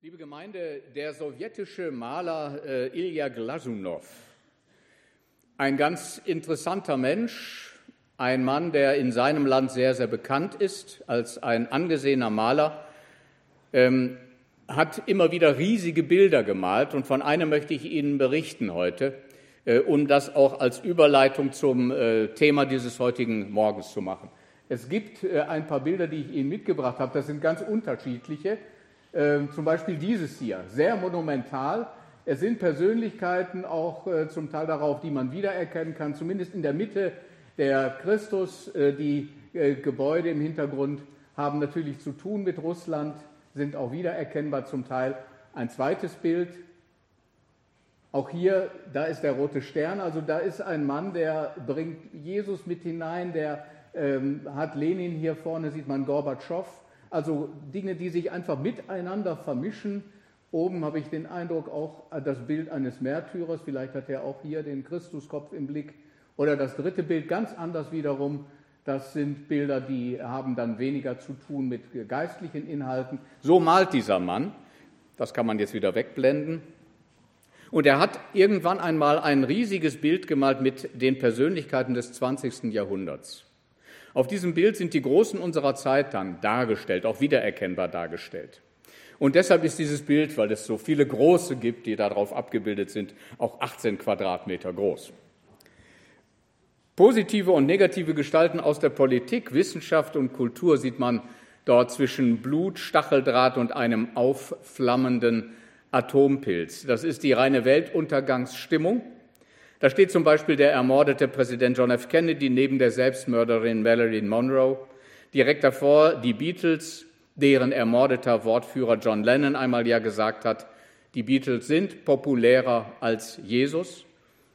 Liebe Gemeinde, der sowjetische Maler Ilja Glasunow, ein ganz interessanter Mensch, ein Mann, der in seinem Land sehr, sehr bekannt ist als ein angesehener Maler, hat immer wieder riesige Bilder gemalt und von einem möchte ich Ihnen berichten heute, um das auch als Überleitung zum Thema dieses heutigen Morgens zu machen. Es gibt ein paar Bilder, die ich Ihnen mitgebracht habe, das sind ganz unterschiedliche. Zum Beispiel dieses hier, sehr monumental. Es sind Persönlichkeiten auch zum Teil darauf, die man wiedererkennen kann, zumindest in der Mitte der Christus. Die Gebäude im Hintergrund haben natürlich zu tun mit Russland, sind auch wiedererkennbar zum Teil. Ein zweites Bild, auch hier, da ist der rote Stern, also da ist ein Mann, der bringt Jesus mit hinein, der hat Lenin hier vorne, sieht man Gorbatschow. Also Dinge, die sich einfach miteinander vermischen. Oben habe ich den Eindruck auch das Bild eines Märtyrers, vielleicht hat er auch hier den Christuskopf im Blick. Oder das dritte Bild, ganz anders wiederum, das sind Bilder, die haben dann weniger zu tun mit geistlichen Inhalten. So malt dieser Mann, das kann man jetzt wieder wegblenden. Und er hat irgendwann einmal ein riesiges Bild gemalt mit den Persönlichkeiten des 20. Jahrhunderts. Auf diesem Bild sind die Großen unserer Zeit dann dargestellt, auch wiedererkennbar dargestellt. Und deshalb ist dieses Bild, weil es so viele Große gibt, die darauf abgebildet sind, auch 18 Quadratmeter groß. Positive und negative Gestalten aus der Politik, Wissenschaft und Kultur sieht man dort zwischen Blut, Stacheldraht und einem aufflammenden Atompilz. Das ist die reine Weltuntergangsstimmung. Da steht zum Beispiel der ermordete Präsident John F. Kennedy neben der Selbstmörderin Marilyn Monroe. Direkt davor die Beatles, deren ermordeter Wortführer John Lennon einmal ja gesagt hat, die Beatles sind populärer als Jesus,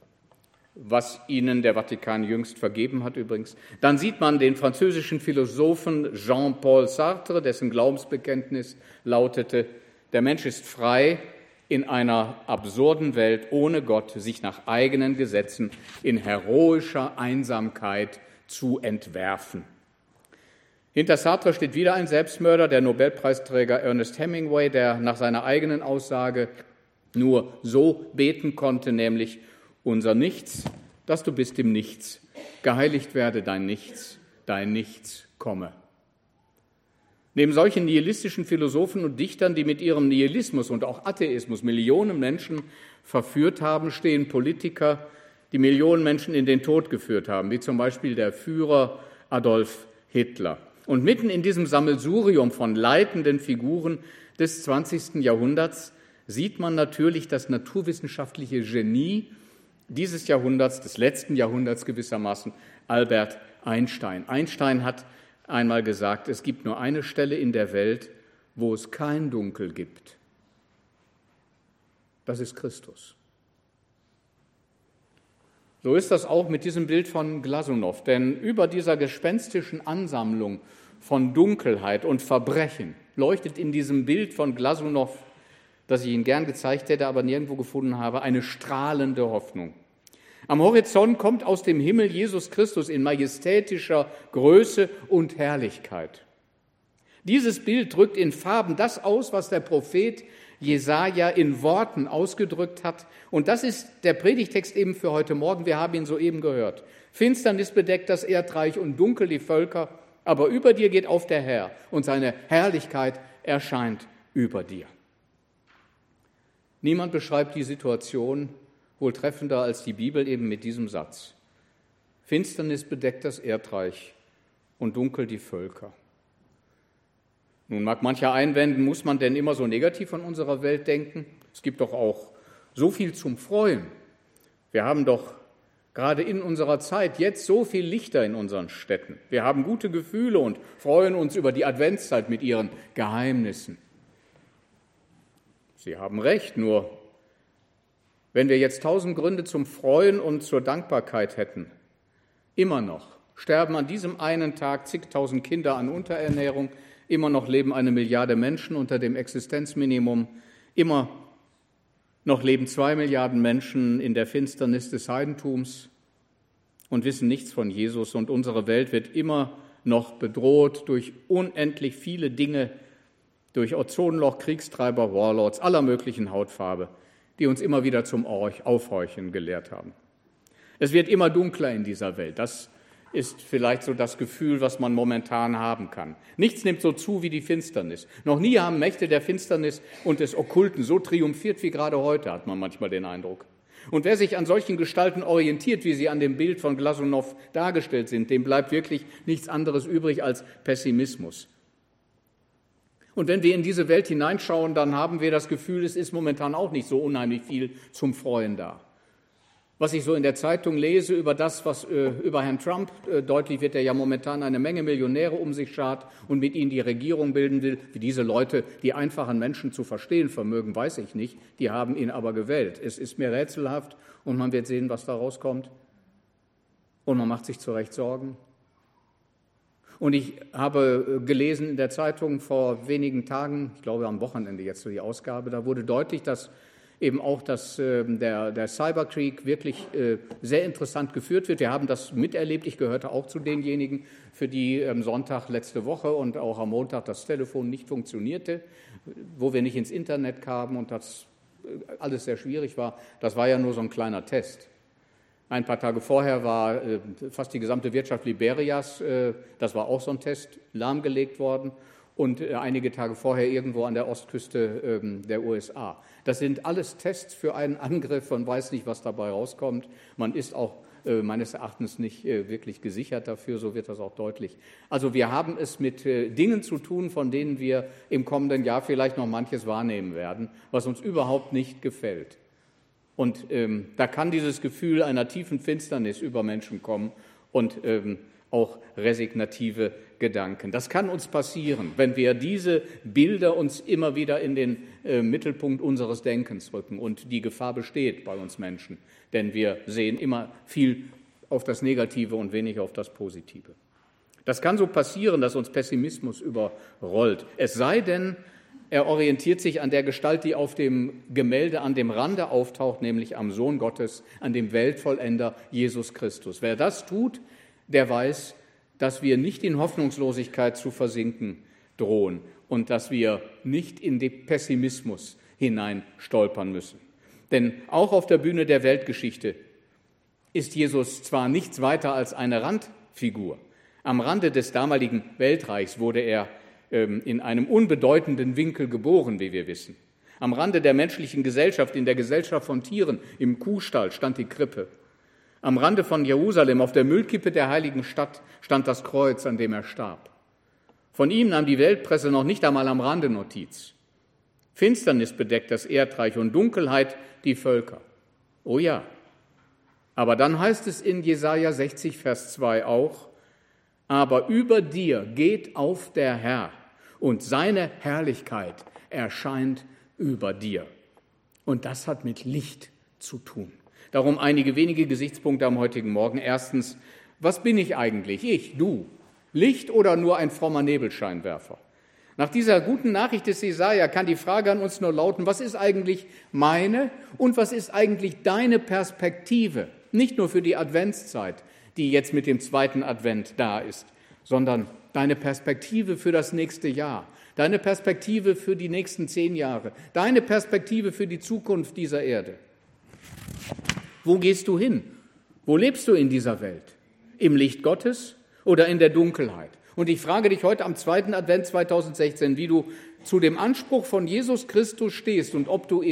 was ihnen der Vatikan jüngst vergeben hat übrigens. Dann sieht man den französischen Philosophen Jean-Paul Sartre, dessen Glaubensbekenntnis lautete, der Mensch ist frei, in einer absurden Welt ohne Gott sich nach eigenen Gesetzen in heroischer Einsamkeit zu entwerfen. Hinter Sartre steht wieder ein Selbstmörder, der Nobelpreisträger Ernest Hemingway, der nach seiner eigenen Aussage nur so beten konnte, nämlich unser Nichts, dass du bist im Nichts, geheiligt werde dein Nichts komme. Neben solchen nihilistischen Philosophen und Dichtern, die mit ihrem Nihilismus und auch Atheismus Millionen Menschen verführt haben, stehen Politiker, die Millionen Menschen in den Tod geführt haben, wie zum Beispiel der Führer Adolf Hitler. Und mitten in diesem Sammelsurium von leitenden Figuren des 20. Jahrhunderts sieht man natürlich das naturwissenschaftliche Genie dieses Jahrhunderts, des letzten Jahrhunderts gewissermaßen, Albert Einstein. Einstein hat einmal gesagt, es gibt nur eine Stelle in der Welt, wo es kein Dunkel gibt. Das ist Christus. So ist das auch mit diesem Bild von Glasunow, denn über dieser gespenstischen Ansammlung von Dunkelheit und Verbrechen leuchtet in diesem Bild von Glasunow, das ich Ihnen gern gezeigt hätte, aber nirgendwo gefunden habe, eine strahlende Hoffnung. Am Horizont kommt aus dem Himmel Jesus Christus in majestätischer Größe und Herrlichkeit. Dieses Bild drückt in Farben das aus, was der Prophet Jesaja in Worten ausgedrückt hat. Und das ist der Predigtext eben für heute Morgen. Wir haben ihn soeben gehört. Finsternis bedeckt das Erdreich und dunkel die Völker, aber über dir geht auf der Herr und seine Herrlichkeit erscheint über dir. Niemand beschreibt die Situation wohl treffender als die Bibel eben mit diesem Satz. Finsternis bedeckt das Erdreich und dunkel die Völker. Nun mag mancher einwenden, muss man denn immer so negativ an unserer Welt denken? Es gibt doch auch so viel zum Freuen. Wir haben doch gerade in unserer Zeit jetzt so viel Lichter in unseren Städten. Wir haben gute Gefühle und freuen uns über die Adventszeit mit ihren Geheimnissen. Sie haben recht, nur wenn wir jetzt 1000 Gründe zum Freuen und zur Dankbarkeit hätten, immer noch sterben an diesem einen Tag zigtausend Kinder an Unterernährung, immer noch leben 1 Milliarde Menschen unter dem Existenzminimum, immer noch leben 2 Milliarden Menschen in der Finsternis des Heidentums und wissen nichts von Jesus. Und unsere Welt wird immer noch bedroht durch unendlich viele Dinge, durch Ozonloch, Kriegstreiber, Warlords aller möglichen Hautfarbe, die uns immer wieder zum Aufhorchen gelehrt haben. Es wird immer dunkler in dieser Welt. Das ist vielleicht so das Gefühl, was man momentan haben kann. Nichts nimmt so zu wie die Finsternis. Noch nie haben Mächte der Finsternis und des Okkulten so triumphiert wie gerade heute, hat man manchmal den Eindruck. Und wer sich an solchen Gestalten orientiert, wie sie an dem Bild von Glasunow dargestellt sind, dem bleibt wirklich nichts anderes übrig als Pessimismus. Und wenn wir in diese Welt hineinschauen, dann haben wir das Gefühl, es ist momentan auch nicht so unheimlich viel zum Freuen da. Was ich so in der Zeitung lese über das, was über Herrn Trump deutlich wird, der ja momentan eine Menge Millionäre um sich schart und mit ihnen die Regierung bilden will, wie diese Leute die einfachen Menschen zu verstehen vermögen, weiß ich nicht. Die haben ihn aber gewählt. Es ist mir rätselhaft und man wird sehen, was da rauskommt. Und man macht sich zu Recht Sorgen. Und ich habe gelesen in der Zeitung vor wenigen Tagen, ich glaube am Wochenende jetzt so die Ausgabe, da wurde deutlich, dass eben auch der Cyberkrieg wirklich sehr interessant geführt wird. Wir haben das miterlebt. Ich gehörte auch zu denjenigen, für die am Sonntag letzte Woche und auch am Montag das Telefon nicht funktionierte, wo wir nicht ins Internet kamen und das alles sehr schwierig war. Das war ja nur so ein kleiner Test. Ein paar Tage vorher war fast die gesamte Wirtschaft Liberias, das war auch so ein Test, lahmgelegt worden. Und einige Tage vorher irgendwo an der Ostküste der USA. Das sind alles Tests für einen Angriff. Man weiß nicht, was dabei rauskommt. Man ist auch meines Erachtens nicht wirklich gesichert dafür, so wird das auch deutlich. Also wir haben es mit Dingen zu tun, von denen wir im kommenden Jahr vielleicht noch manches wahrnehmen werden, was uns überhaupt nicht gefällt. Und da kann dieses Gefühl einer tiefen Finsternis über Menschen kommen und auch resignative Gedanken. Das kann uns passieren, wenn wir diese Bilder uns immer wieder in den Mittelpunkt unseres Denkens rücken. Und die Gefahr besteht bei uns Menschen, denn wir sehen immer viel auf das Negative und wenig auf das Positive. Das kann so passieren, dass uns Pessimismus überrollt. Es sei denn, er orientiert sich an der Gestalt, die auf dem Gemälde an dem Rande auftaucht, nämlich am Sohn Gottes, an dem Weltvollender Jesus Christus. Wer das tut, der weiß, dass wir nicht in Hoffnungslosigkeit zu versinken drohen und dass wir nicht in den Pessimismus hinein stolpern müssen. Denn auch auf der Bühne der Weltgeschichte ist Jesus zwar nichts weiter als eine Randfigur. Am Rande des damaligen Weltreichs wurde er in einem unbedeutenden Winkel geboren, wie wir wissen. Am Rande der menschlichen Gesellschaft, in der Gesellschaft von Tieren, im Kuhstall stand die Krippe. Am Rande von Jerusalem, auf der Müllkippe der heiligen Stadt, stand das Kreuz, an dem er starb. Von ihm nahm die Weltpresse noch nicht einmal am Rande Notiz. Finsternis bedeckt das Erdreich und Dunkelheit die Völker. Oh ja, aber dann heißt es in Jesaja 60, Vers 2 auch, aber über dir geht auf der Herr und seine Herrlichkeit erscheint über dir. Und das hat mit Licht zu tun. Darum einige wenige Gesichtspunkte am heutigen Morgen. Erstens, was bin ich eigentlich? Ich, du, Licht oder nur ein frommer Nebelscheinwerfer? Nach dieser guten Nachricht des Jesaja kann die Frage an uns nur lauten, was ist eigentlich meine und was ist eigentlich deine Perspektive? Nicht nur für die Adventszeit, die jetzt mit dem zweiten Advent da ist, sondern deine Perspektive für das nächste Jahr, deine Perspektive für die nächsten 10 Jahre, deine Perspektive für die Zukunft dieser Erde. Wo gehst du hin? Wo lebst du in dieser Welt? Im Licht Gottes oder in der Dunkelheit? Und ich frage dich heute am zweiten Advent 2016, wie du zu dem Anspruch von Jesus Christus stehst und ob du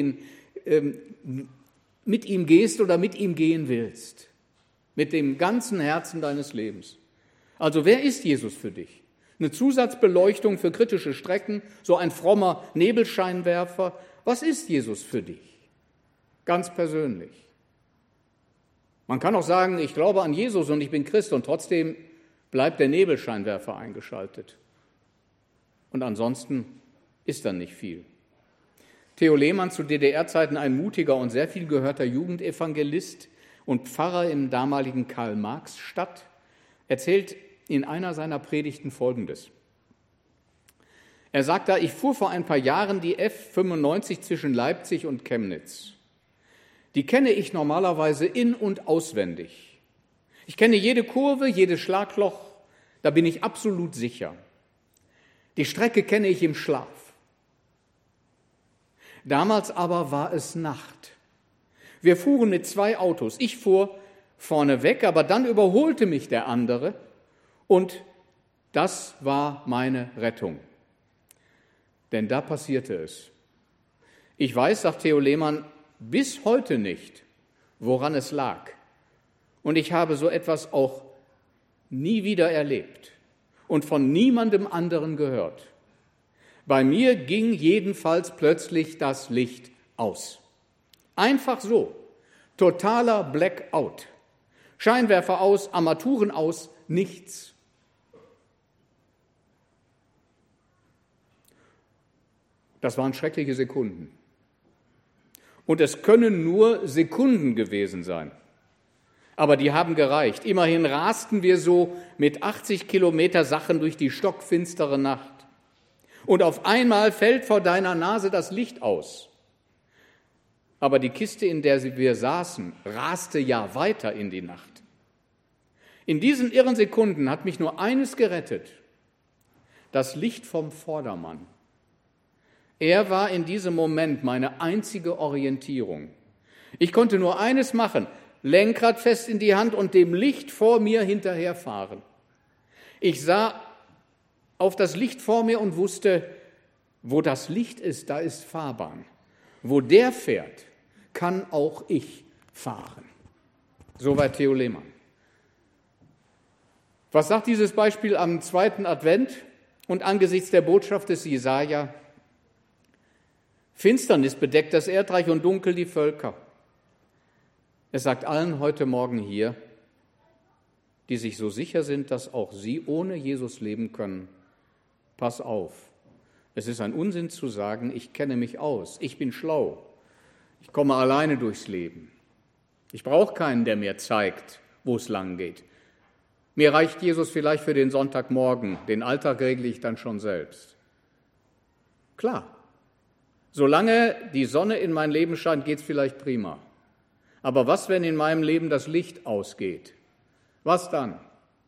mit ihm gehst oder mit ihm gehen willst. Mit dem ganzen Herzen deines Lebens. Also wer ist Jesus für dich? Eine Zusatzbeleuchtung für kritische Strecken, so ein frommer Nebelscheinwerfer. Was ist Jesus für dich? Ganz persönlich. Man kann auch sagen, ich glaube an Jesus und ich bin Christ und trotzdem bleibt der Nebelscheinwerfer eingeschaltet. Und ansonsten ist dann nicht viel. Theo Lehmann, zu DDR-Zeiten ein mutiger und sehr viel gehörter Jugendevangelist und Pfarrer in damaligen Karl-Marx-Stadt, erzählt in einer seiner Predigten Folgendes. Er sagt da, ich fuhr vor ein paar Jahren die F95 zwischen Leipzig und Chemnitz. Die kenne ich normalerweise in- und auswendig. Ich kenne jede Kurve, jedes Schlagloch, da bin ich absolut sicher. Die Strecke kenne ich im Schlaf. Damals aber war es Nacht. Wir fuhren mit 2 Autos. Ich fuhr vorne weg, aber dann überholte mich der andere und das war meine Rettung. Denn da passierte es. Ich weiß, sagt Theo Lehmann, bis heute nicht, woran es lag. Und ich habe so etwas auch nie wieder erlebt und von niemandem anderen gehört. Bei mir ging jedenfalls plötzlich das Licht aus. Einfach so. Totaler Blackout. Scheinwerfer aus, Armaturen aus, nichts. Das waren schreckliche Sekunden. Und es können nur Sekunden gewesen sein. Aber die haben gereicht. Immerhin rasten wir so mit 80 Kilometer Sachen durch die stockfinstere Nacht. Und auf einmal fällt vor deiner Nase das Licht aus. Aber die Kiste, in der wir saßen, raste ja weiter in die Nacht. In diesen irren Sekunden hat mich nur eines gerettet: das Licht vom Vordermann. Er war in diesem Moment meine einzige Orientierung. Ich konnte nur eines machen: Lenkrad fest in die Hand und dem Licht vor mir hinterherfahren. Ich sah auf das Licht vor mir und wusste, wo das Licht ist, da ist Fahrbahn. Wo der fährt, kann auch ich fahren. Soweit Theo Lehmann. Was sagt dieses Beispiel am 2. Advent und angesichts der Botschaft des Jesaja? Finsternis bedeckt das Erdreich und dunkel die Völker. Es sagt allen heute Morgen hier, die sich so sicher sind, dass auch sie ohne Jesus leben können: Pass auf, es ist ein Unsinn zu sagen, ich kenne mich aus, ich bin schlau, ich komme alleine durchs Leben. Ich brauche keinen, der mir zeigt, wo es lang geht. Mir reicht Jesus vielleicht für den Sonntagmorgen, den Alltag regle ich dann schon selbst. Klar, solange die Sonne in mein Leben scheint, geht es vielleicht prima. Aber was, wenn in meinem Leben das Licht ausgeht? Was dann?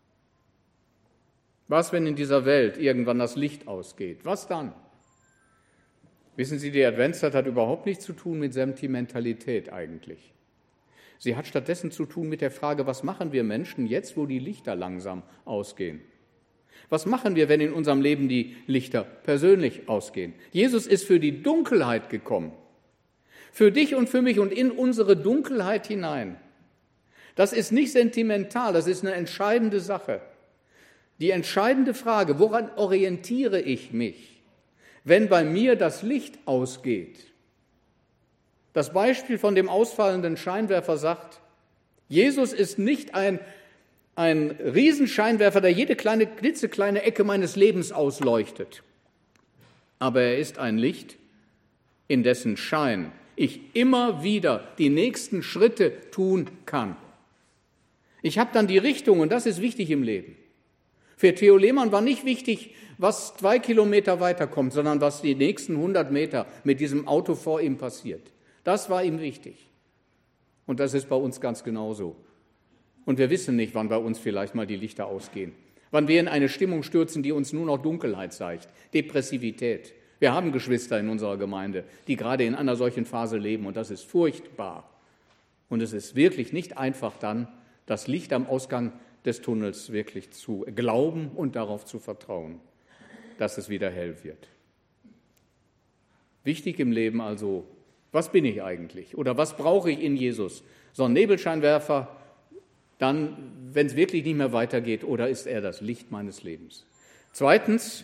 Was, wenn in dieser Welt irgendwann das Licht ausgeht? Was dann? Wissen Sie, die Adventszeit hat überhaupt nichts zu tun mit Sentimentalität eigentlich. Sie hat stattdessen zu tun mit der Frage, was machen wir Menschen jetzt, wo die Lichter langsam ausgehen? Was machen wir, wenn in unserem Leben die Lichter persönlich ausgehen? Jesus ist für die Dunkelheit gekommen. Für dich und für mich und in unsere Dunkelheit hinein. Das ist nicht sentimental, das ist eine entscheidende Sache. Die entscheidende Frage: Woran orientiere ich mich, wenn bei mir das Licht ausgeht? Das Beispiel von dem ausfallenden Scheinwerfer sagt, Jesus ist nicht ein Riesenscheinwerfer, der jede klitzekleine Ecke meines Lebens ausleuchtet. Aber er ist ein Licht, in dessen Schein ich immer wieder die nächsten Schritte tun kann. Ich habe dann die Richtung, und das ist wichtig im Leben. Für Theo Lehmann war nicht wichtig, was 2 Kilometer weiterkommt, sondern was die nächsten 100 Meter mit diesem Auto vor ihm passiert. Das war ihm wichtig. Und das ist bei uns ganz genauso. Und wir wissen nicht, wann bei uns vielleicht mal die Lichter ausgehen. Wann wir in eine Stimmung stürzen, die uns nur noch Dunkelheit zeigt, Depressivität. Wir haben Geschwister in unserer Gemeinde, die gerade in einer solchen Phase leben, und das ist furchtbar. Und es ist wirklich nicht einfach dann, das Licht am Ausgang des Tunnels wirklich zu glauben und darauf zu vertrauen, dass es wieder hell wird. Wichtig im Leben also, was bin ich eigentlich oder was brauche ich in Jesus? So ein Nebelscheinwerfer, dann, wenn es wirklich nicht mehr weitergeht, oder ist er das Licht meines Lebens? Zweitens,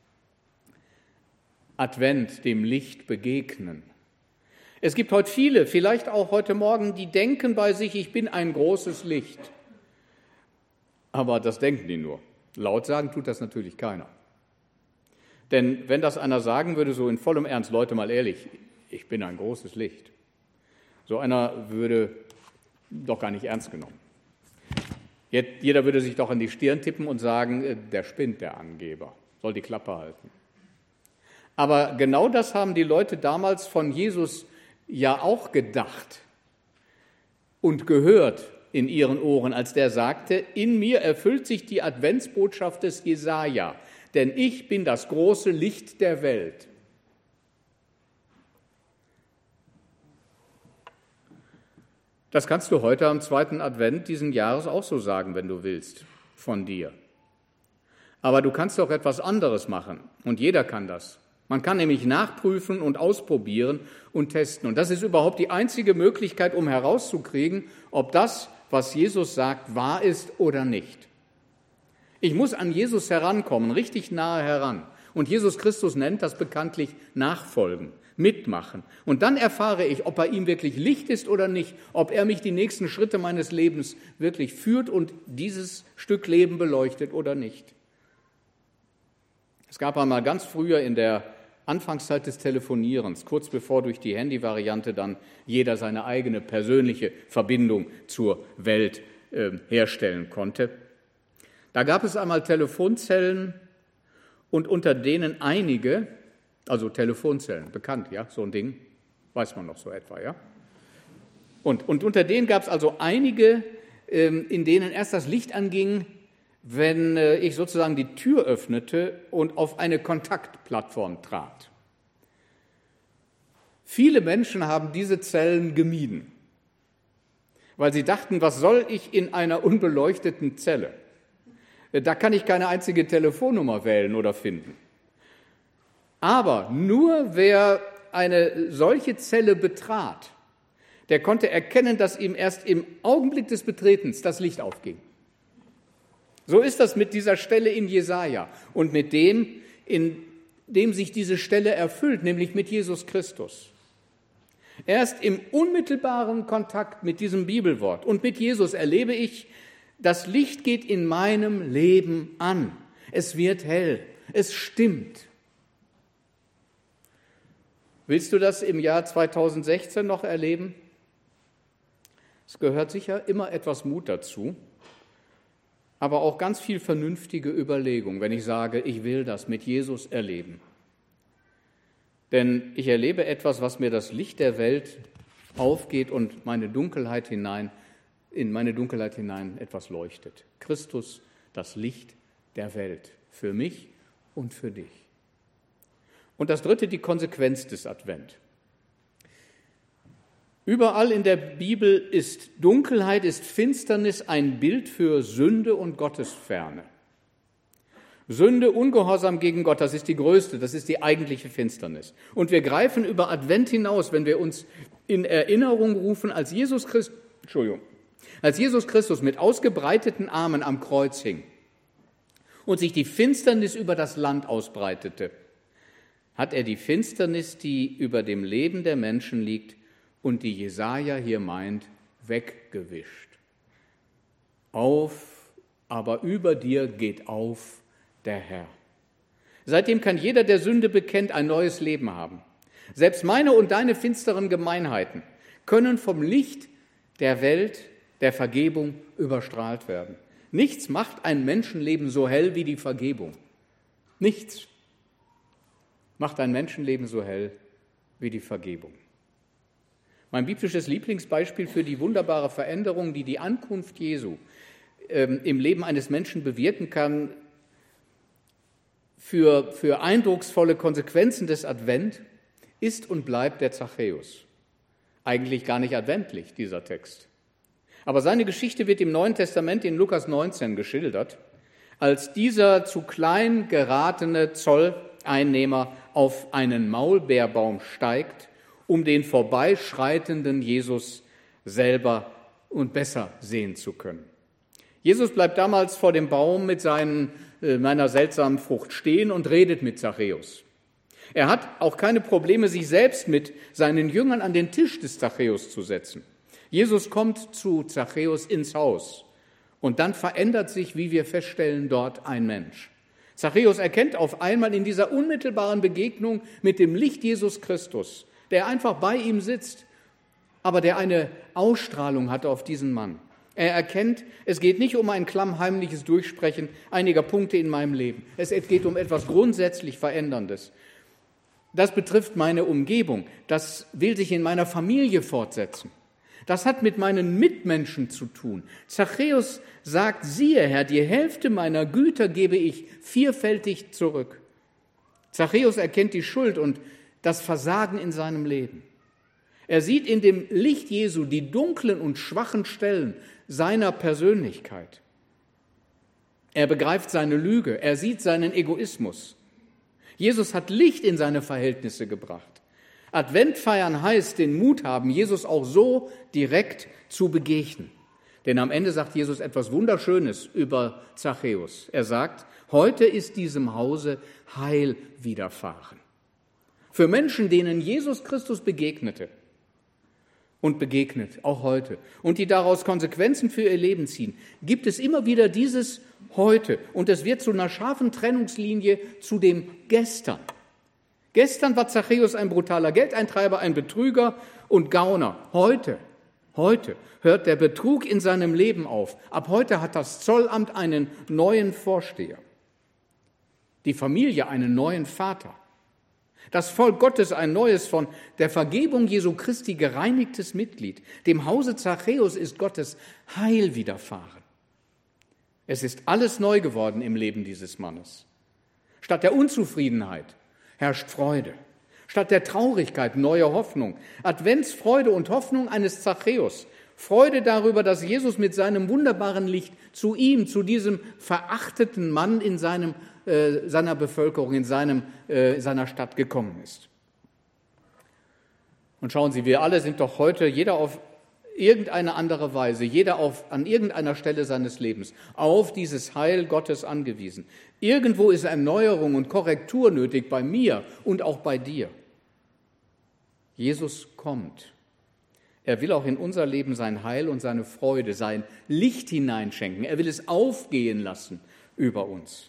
Advent, dem Licht begegnen. Es gibt heute viele, vielleicht auch heute Morgen, die denken bei sich, ich bin ein großes Licht. Aber das denken die nur. Laut sagen tut das natürlich keiner. Denn wenn das einer sagen würde, so in vollem Ernst, Leute, mal ehrlich, ich bin ein großes Licht, so einer würde doch gar nicht ernst genommen. Jeder würde sich doch an die Stirn tippen und sagen, der spinnt, der Angeber, soll die Klappe halten. Aber genau das haben die Leute damals von Jesus ja auch gedacht und gehört in ihren Ohren, als der sagte, in mir erfüllt sich die Adventsbotschaft des Jesaja, denn ich bin das große Licht der Welt. Das kannst du heute am 2. Advent diesen Jahres auch so sagen, wenn du willst, von dir. Aber du kannst auch etwas anderes machen und jeder kann das. Man kann nämlich nachprüfen und ausprobieren und testen. Und das ist überhaupt die einzige Möglichkeit, um herauszukriegen, ob das, was Jesus sagt, wahr ist oder nicht. Ich muss an Jesus herankommen, richtig nahe heran. Und Jesus Christus nennt das bekanntlich Nachfolgen, mitmachen. Und dann erfahre ich, ob bei ihm wirklich Licht ist oder nicht, ob er mich die nächsten Schritte meines Lebens wirklich führt und dieses Stück Leben beleuchtet oder nicht. Es gab einmal ganz früher in der Anfangszeit des Telefonierens, kurz bevor durch die Handyvariante dann jeder seine eigene persönliche Verbindung zur Welt herstellen konnte. Da gab es einmal Telefonzellen und unter denen einige, also Telefonzellen, bekannt, ja, so ein Ding, weiß man noch so etwa, ja. Und unter denen gab es also einige, in denen erst das Licht anging, wenn ich sozusagen die Tür öffnete und auf eine Kontaktplattform trat. Viele Menschen haben diese Zellen gemieden, weil sie dachten, was soll ich in einer unbeleuchteten Zelle? Da kann ich keine einzige Telefonnummer wählen oder finden. Aber nur wer eine solche Zelle betrat, der konnte erkennen, dass ihm erst im Augenblick des Betretens das Licht aufging. So ist das mit dieser Stelle in Jesaja und mit dem, in dem sich diese Stelle erfüllt, nämlich mit Jesus Christus. Erst im unmittelbaren Kontakt mit diesem Bibelwort und mit Jesus erlebe ich, das Licht geht in meinem Leben an. Es wird hell, es stimmt. Willst du das im Jahr 2016 noch erleben? Es gehört sicher immer etwas Mut dazu, aber auch ganz viel vernünftige Überlegung, wenn ich sage, ich will das mit Jesus erleben. Denn ich erlebe etwas, was mir das Licht der Welt aufgeht und in meine Dunkelheit hinein etwas leuchtet. Christus, das Licht der Welt, für mich und für dich. Und das Dritte, die Konsequenz des Advent. Überall in der Bibel ist Dunkelheit, ist Finsternis ein Bild für Sünde und Gottesferne. Sünde, Ungehorsam gegen Gott, das ist die größte, das ist die eigentliche Finsternis. Und wir greifen über Advent hinaus, wenn wir uns in Erinnerung rufen, als Jesus Christus mit ausgebreiteten Armen am Kreuz hing und sich die Finsternis über das Land ausbreitete, hat er die Finsternis, die über dem Leben der Menschen liegt und die Jesaja hier meint, weggewischt. Auf, aber über dir geht auf der Herr. Seitdem kann jeder, der Sünde bekennt, ein neues Leben haben. Selbst meine und deine finsteren Gemeinheiten können vom Licht der Welt, der Vergebung überstrahlt werden. Nichts macht ein Menschenleben so hell wie die Vergebung. Nichts macht ein Menschenleben so hell wie die Vergebung. Mein biblisches Lieblingsbeispiel für die wunderbare Veränderung, die die Ankunft Jesu im Leben eines Menschen bewirken kann, für eindrucksvolle Konsequenzen des Advent, ist und bleibt der Zachäus. Eigentlich gar nicht adventlich, dieser Text. Aber seine Geschichte wird im Neuen Testament in Lukas 19 geschildert, als dieser zu klein geratene Zolleinnehmer auf einen Maulbeerbaum steigt, um den vorbeischreitenden Jesus selber und besser sehen zu können. Jesus bleibt damals vor dem Baum mit meiner seltsamen Frucht stehen und redet mit Zachäus. Er hat auch keine Probleme, sich selbst mit seinen Jüngern an den Tisch des Zachäus zu setzen. Jesus kommt zu Zachäus ins Haus und dann verändert sich, wie wir feststellen, dort ein Mensch. Zachäus erkennt auf einmal in dieser unmittelbaren Begegnung mit dem Licht Jesus Christus, der einfach bei ihm sitzt, aber der eine Ausstrahlung hat auf diesen Mann. Er erkennt, es geht nicht um ein klammheimliches Durchsprechen einiger Punkte in meinem Leben. Es geht um etwas grundsätzlich Veränderndes. Das betrifft meine Umgebung. Das will sich in meiner Familie fortsetzen. Das hat mit meinen Mitmenschen zu tun. Zachäus sagt, siehe Herr, die Hälfte meiner Güter gebe ich vierfältig zurück. Zachäus erkennt die Schuld und das Versagen in seinem Leben. Er sieht in dem Licht Jesu die dunklen und schwachen Stellen seiner Persönlichkeit. Er begreift seine Lüge, er sieht seinen Egoismus. Jesus hat Licht in seine Verhältnisse gebracht. Adventfeiern heißt, den Mut haben, Jesus auch so direkt zu begegnen. Denn am Ende sagt Jesus etwas Wunderschönes über Zachäus. Er sagt, heute ist diesem Hause Heil widerfahren. Für Menschen, denen Jesus Christus begegnete und begegnet, auch heute, und die daraus Konsequenzen für ihr Leben ziehen, gibt es immer wieder dieses Heute. Und es wird zu einer scharfen Trennungslinie zu dem Gestern. Gestern war Zachäus ein brutaler Geldeintreiber, ein Betrüger und Gauner. Heute hört der Betrug in seinem Leben auf. Ab heute hat das Zollamt einen neuen Vorsteher, die Familie einen neuen Vater, das Volk Gottes ein neues, von der Vergebung Jesu Christi gereinigtes Mitglied. Dem Hause Zachäus ist Gottes Heil widerfahren. Es ist alles neu geworden im Leben dieses Mannes. Statt der Unzufriedenheit herrscht Freude. Statt der Traurigkeit neue Hoffnung. Adventsfreude und Hoffnung eines Zachäus. Freude darüber, dass Jesus mit seinem wunderbaren Licht zu ihm, zu diesem verachteten Mann in seiner Bevölkerung, in seiner Stadt gekommen ist. Und schauen Sie, wir alle sind doch heute, jeder auf irgendeine andere Weise, jeder an irgendeiner Stelle seines Lebens, auf dieses Heil Gottes angewiesen. Irgendwo ist Erneuerung und Korrektur nötig bei mir und auch bei dir. Jesus kommt. Er will auch in unser Leben sein Heil und seine Freude, sein Licht hineinschenken. Er will es aufgehen lassen über uns.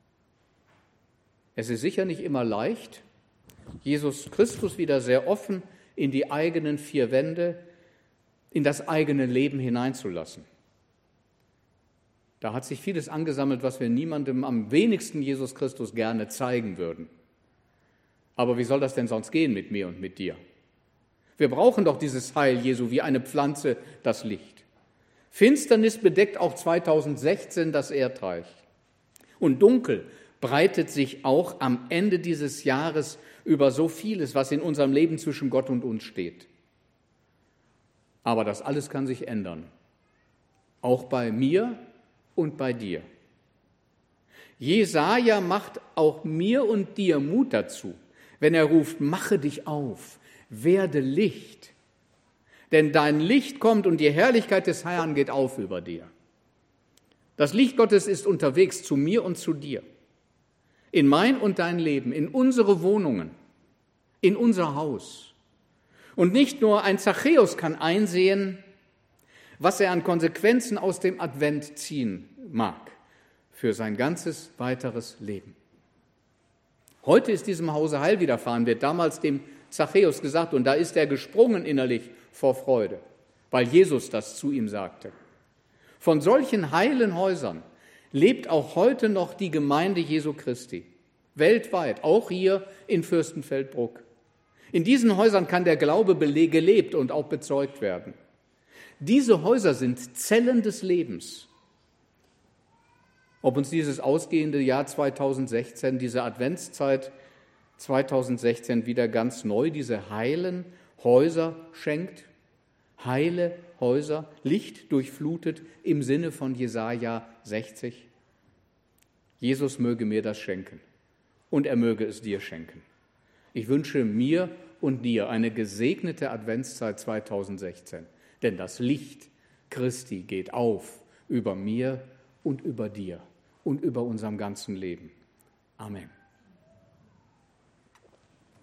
Es ist sicher nicht immer leicht, Jesus Christus wieder sehr offen in die eigenen vier Wände, in das eigene Leben hineinzulassen. Da hat sich vieles angesammelt, was wir niemandem, am wenigsten Jesus Christus, gerne zeigen würden. Aber wie soll das denn sonst gehen mit mir und mit dir? Wir brauchen doch dieses Heil Jesu wie eine Pflanze das Licht. Finsternis bedeckt auch 2016 das Erdreich. Und Dunkel breitet sich auch am Ende dieses Jahres über so vieles, was in unserem Leben zwischen Gott und uns steht. Aber das alles kann sich ändern, auch bei mir und bei dir. Jesaja macht auch mir und dir Mut dazu, wenn er ruft, mache dich auf, werde Licht. Denn dein Licht kommt und die Herrlichkeit des Herrn geht auf über dir. Das Licht Gottes ist unterwegs zu mir und zu dir, in mein und dein Leben, in unsere Wohnungen, in unser Haus. Und nicht nur ein Zachäus kann einsehen, was er an Konsequenzen aus dem Advent ziehen mag für sein ganzes weiteres Leben. Heute ist diesem Hause Heil widerfahren, wird damals dem Zachäus gesagt, und da ist er gesprungen innerlich vor Freude, weil Jesus das zu ihm sagte. Von solchen heilen Häusern lebt auch heute noch die Gemeinde Jesu Christi, weltweit, auch hier in Fürstenfeldbruck. In diesen Häusern kann der Glaube gelebt und auch bezeugt werden. Diese Häuser sind Zellen des Lebens. Ob uns dieses ausgehende Jahr 2016, diese Adventszeit 2016 wieder ganz neu diese heilen Häuser schenkt, heile Häuser, Licht durchflutet im Sinne von Jesaja 60. Jesus möge mir das schenken und er möge es dir schenken. Ich wünsche mir und dir eine gesegnete Adventszeit 2016, denn das Licht Christi geht auf über mir und über dir und über unserem ganzen Leben. Amen.